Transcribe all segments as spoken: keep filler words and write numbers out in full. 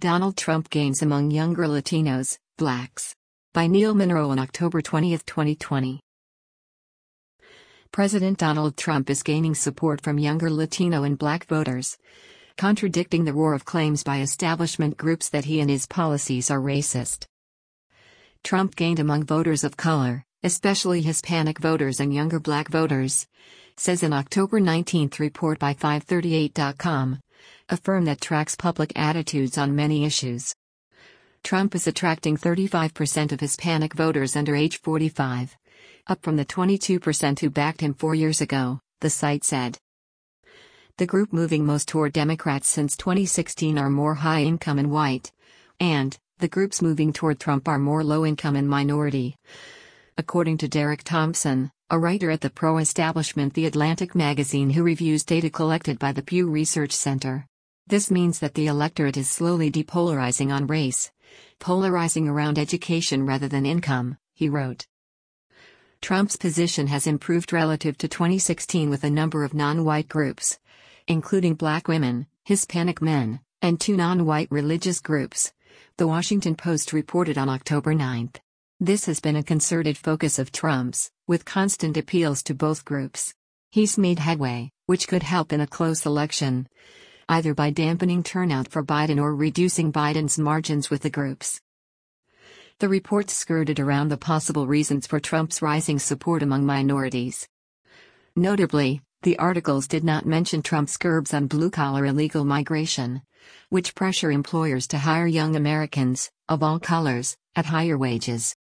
Donald Trump gains among younger Latinos, blacks. By Neil Monroe on October twentieth, twenty twenty. President Donald Trump is gaining support from younger Latino and black voters, contradicting the roar of claims by establishment groups that he and his policies are racist. Trump gained among voters of color, especially Hispanic voters and younger black voters, says an October nineteenth report by five thirty-eight dot com, a firm that tracks public attitudes on many issues. Trump is attracting thirty-five percent of Hispanic voters under age forty-five, up from the twenty-two percent who backed him four years ago, the site said. The group moving most toward Democrats since twenty sixteen are more high-income and white, and the groups moving toward Trump are more low-income and minority. According to Derek Thompson, a writer at the pro-establishment The Atlantic magazine who reviews data collected by the Pew Research Center, this means that the electorate is slowly depolarizing on race, polarizing around education rather than income, he wrote. Trump's position has improved relative to twenty sixteen with a number of non-white groups, including black women, Hispanic men, and two non-white religious groups, The Washington Post reported on October ninth. This has been a concerted focus of Trump's, with constant appeals to both groups. He's made headway, which could help in a close election, either by dampening turnout for Biden or reducing Biden's margins with the groups. The report skirted around the possible reasons for Trump's rising support among minorities. Notably, the articles did not mention Trump's curbs on blue-collar illegal migration, which pressure employers to hire young Americans, of all colors, at higher wages.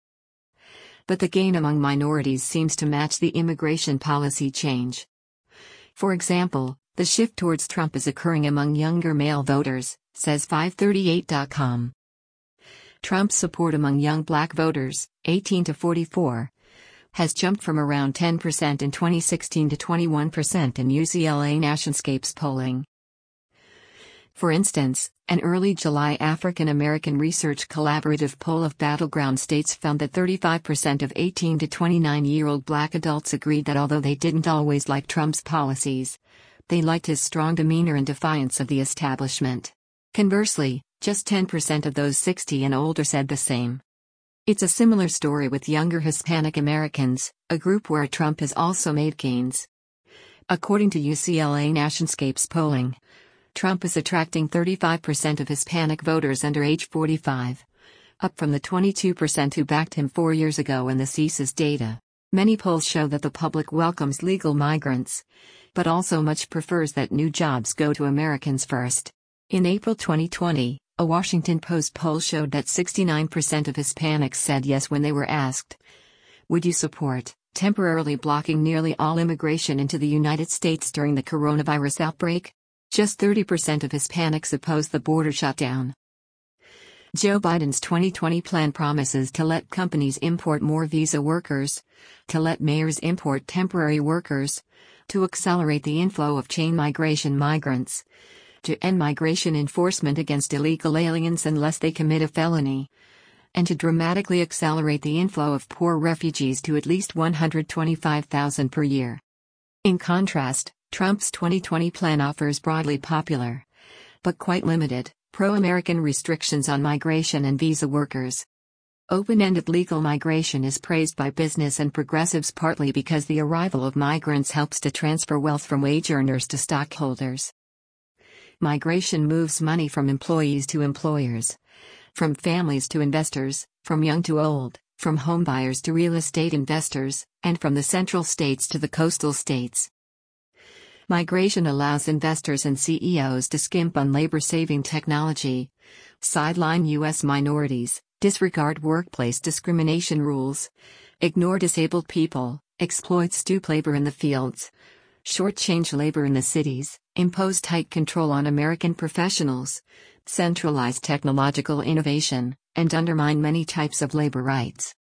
But the gain among minorities seems to match the immigration policy change. For example, the shift towards Trump is occurring among younger male voters, says five thirty-eight dot com. Trump's support among young black voters, eighteen to forty-four, has jumped from around ten percent in twenty sixteen to twenty-one percent in U C L A Nationscapes polling. For instance, an early July African American Research Collaborative poll of battleground states found that thirty-five percent of eighteen to twenty-nine-year-old black adults agreed that although they didn't always like Trump's policies, they liked his strong demeanor and defiance of the establishment. Conversely, just ten percent of those sixty and older said the same. It's a similar story with younger Hispanic Americans, a group where Trump has also made gains. According to U C L A Nationscapes polling, Trump is attracting thirty-five percent of Hispanic voters under age forty-five, up from the twenty-two percent who backed him four years ago in the census data. Many polls show that the public welcomes legal migrants, but also much prefers that new jobs go to Americans first. In April twenty twenty, a Washington Post poll showed that sixty-nine percent of Hispanics said yes when they were asked, "Would you support temporarily blocking nearly all immigration into the United States during the coronavirus outbreak?" Just thirty percent of Hispanics oppose the border shutdown. Joe Biden's twenty twenty plan promises to let companies import more visa workers, to let mayors import temporary workers, to accelerate the inflow of chain migration migrants, to end migration enforcement against illegal aliens unless they commit a felony, and to dramatically accelerate the inflow of poor refugees to at least one hundred twenty-five thousand per year. In contrast, Trump's twenty twenty plan offers broadly popular, but quite limited, pro-American restrictions on migration and visa workers. Open-ended legal migration is praised by business and progressives partly because the arrival of migrants helps to transfer wealth from wage earners to stockholders. Migration moves money from employees to employers, from families to investors, from young to old, from homebuyers to real estate investors, and from the central states to the coastal states. Migration allows investors and C E Os to skimp on labor-saving technology, sideline U S minorities, disregard workplace discrimination rules, ignore disabled people, exploit stoop labor in the fields, shortchange labor in the cities, impose tight control on American professionals, centralize technological innovation, and undermine many types of labor rights.